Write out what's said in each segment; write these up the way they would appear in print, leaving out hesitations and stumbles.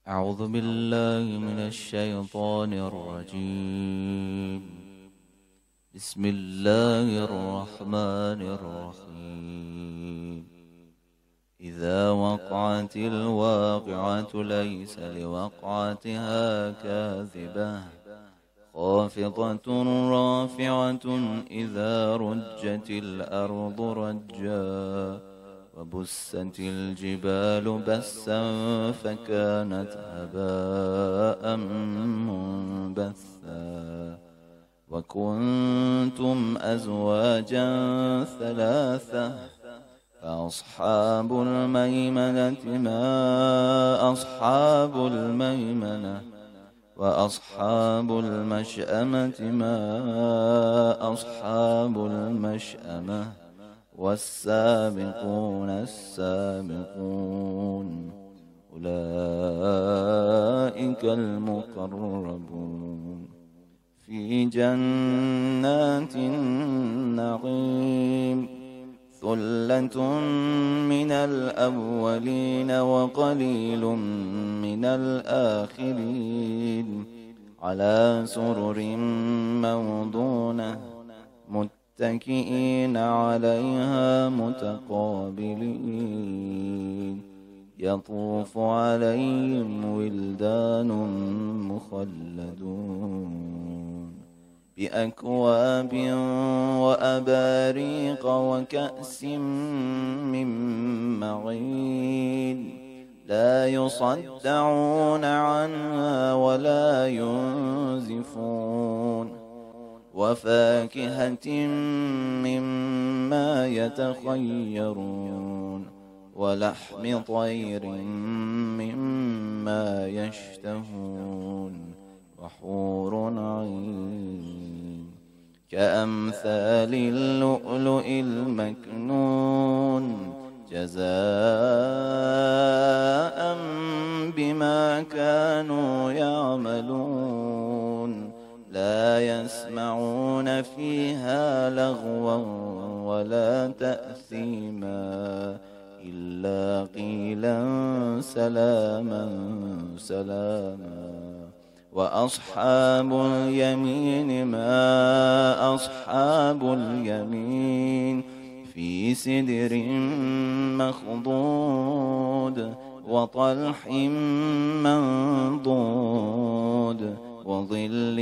أعوذ بالله من الشيطان الرجيم. بسم الله الرحمن الرحيم. إذا وقعت الواقعة ليس لوقعتها كاذبة خافضة رافعة إذا رجت الأرض رجا وبست الجبال بسا فكانت هباء منبثا وكنتم أزواجا ثلاثة فأصحاب الميمنة ما أصحاب الميمنة وأصحاب المشأمة ما أصحاب المشأمة والسابقون السابقون أولئك المقربون في جنات النعيم ثلة من الأولين وقليل من الآخرين على سرر موضونة متكئين عليها متقابلين يطوف عليهم ولدان مخلدون بأكواب وأباريق وكأس من معين لا يصدعون عنها ولا ينزفون وفاكهة مما يتخيرون ولحم طير مما يشتهون وحور عين كأمثال اللؤلؤ المكنون جزاء بما كانوا يعملون لا يسمعون فيها لغوا ولا تأثيما إلا قيلا سلاما سلاما وأصحاب اليمين ما أصحاب اليمين في سدر مخضود وطلح منضود وظل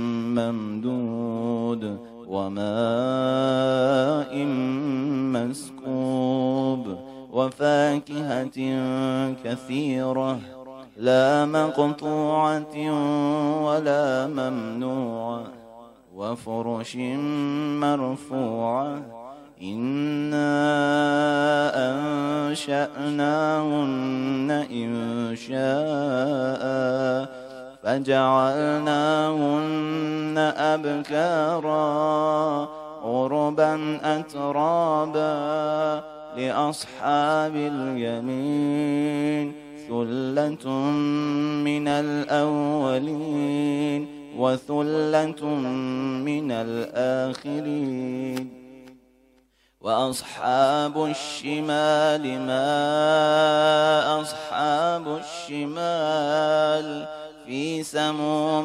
ممدود وماء مسكوب وفاكهة كثيرة لا مقطوعة ولا ممنوعة وفرش مرفوعة إنا أنشأناهن إنشاء فجعلناهن أبكارا عربا أترابا لأصحاب اليمين ثلة من الأولين وثلة من الآخرين وأصحاب الشمال ما أصحاب الشمال في سموم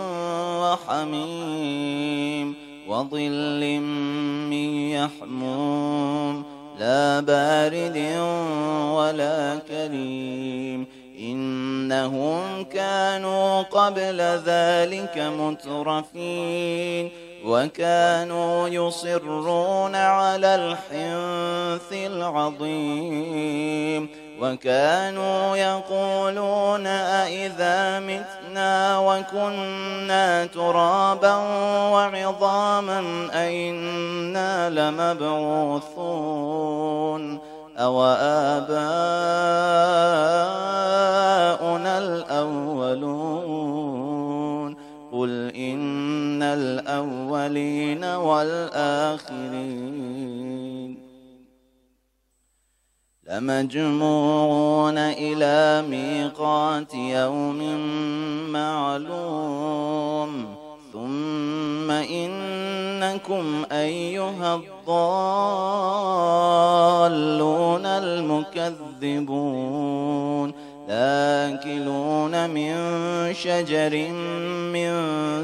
وحميم وظل من يحموم لا بارد ولا كريم إنهم كانوا قبل ذلك مترفين وكانوا يصرون على الحنث العظيم وكانوا يقولون أئذا متنا وكنا ترابا وعظاما أئنا لمبعوثون أو آباؤنا الأولون قل إن الأولين والآخرين لمجموعون إلى ميقات يوم معلوم ثم إنكم أيها الضالون المكذبون لآكلون من شجر من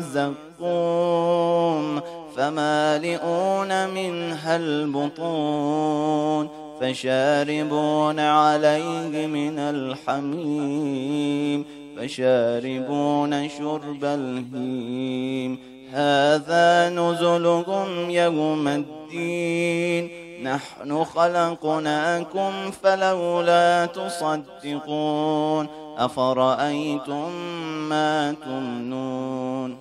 زقوم فمالئون منها البطون فشاربون عليه من الحميم فشاربون شرب الهيم هذا نزلهم يوم الدين نحن خلقناكم فلولا تصدقون أفرأيتم ما تمنون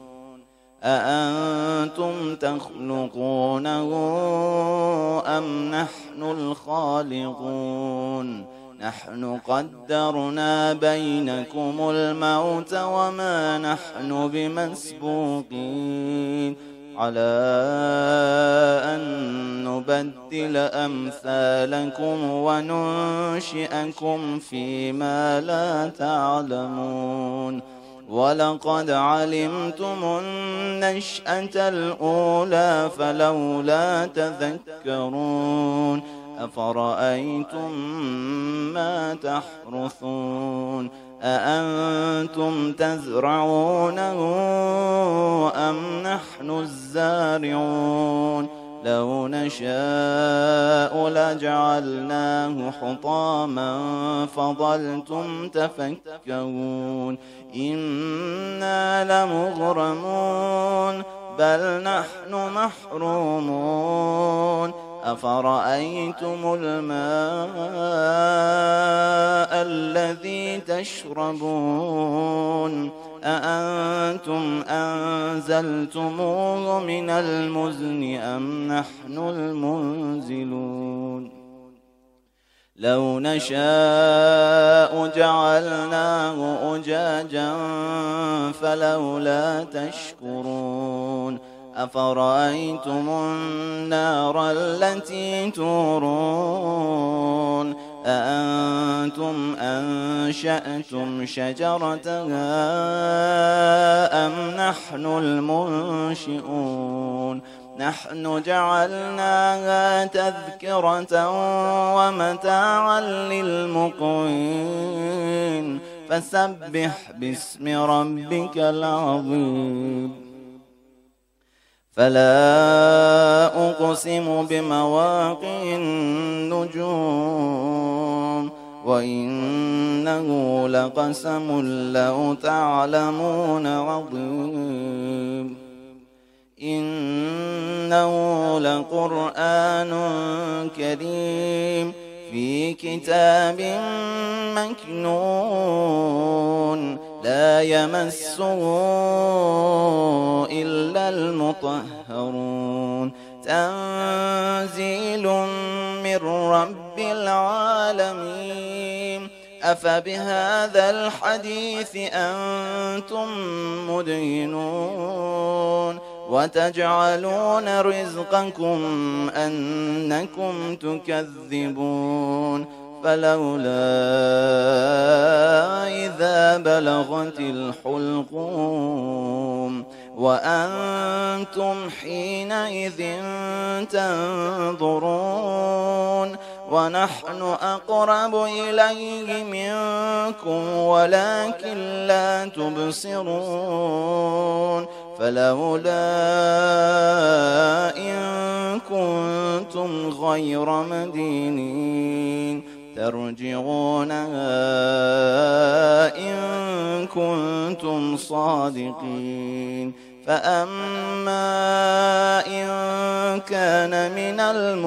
أأنتم تخلقونه أم نحن الخالقون نحن قدرنا بينكم الموت وما نحن بمسبوقين على أن نبدل أمثالكم وننشئكم فيما لا تعلمون ولقد علمتم النشأة الأولى فلولا تذكرون أفرأيتم ما تحرثون أأنتم تزرعونه أم نحن الزارعون لو نشاء لجعلناه حطاما فظلتم تفكرون إنا لمغرمون بل نحن محرومون أفرأيتم الماء الذي تشربون أأنتم أنزلتموه من المزن أم نحن المنزلون لو نشاء جعلناه أجاجا فلولا تشكرون أفرأيتم النار التي تورون أأنتم أنشأتم شجرتها أم نحن المنشئون نحن جعلناها تذكرة ومتاعا للمقوين فسبح باسم ربك العظيم فلا أقسم بمواقع النجوم وإنه لقسم لو تعلمون عظيم إنه لقرآن كريم في كتاب مكنون لا يمسه إلا المطهرون تنزيل من رب العالمين أفبهذا الحديث أنتم مدهنون وتجعلون رزقكم أنكم تكذبون فلولا إذا بلغت الحلقوم وأنتم حينئذ تنظرون ونحن أقرب إليه منكم ولكن لا تبصرون فلولا إن كنتم غير مدينين ترجعونها إن كنتم صادقين فأما إن كان من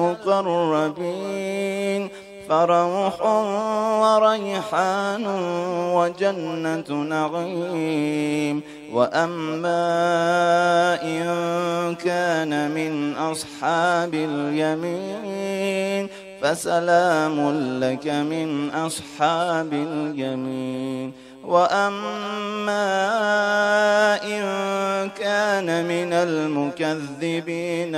المقربين فروح وريحان وجنة نعيم وأما إن كان من أصحاب اليمين فسلام لك من أصحاب اليمين وأما إن كان من المكذبين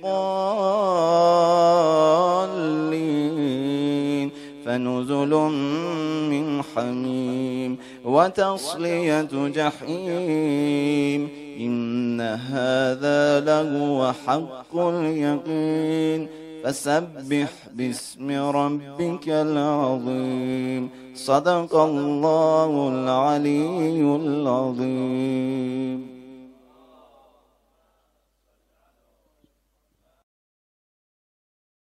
الضالين فنزل من حميم وتصلية جحيم إن هذا لهو حق اليقين فسبح باسم ربك العظيم. صدق الله العلي العظيم.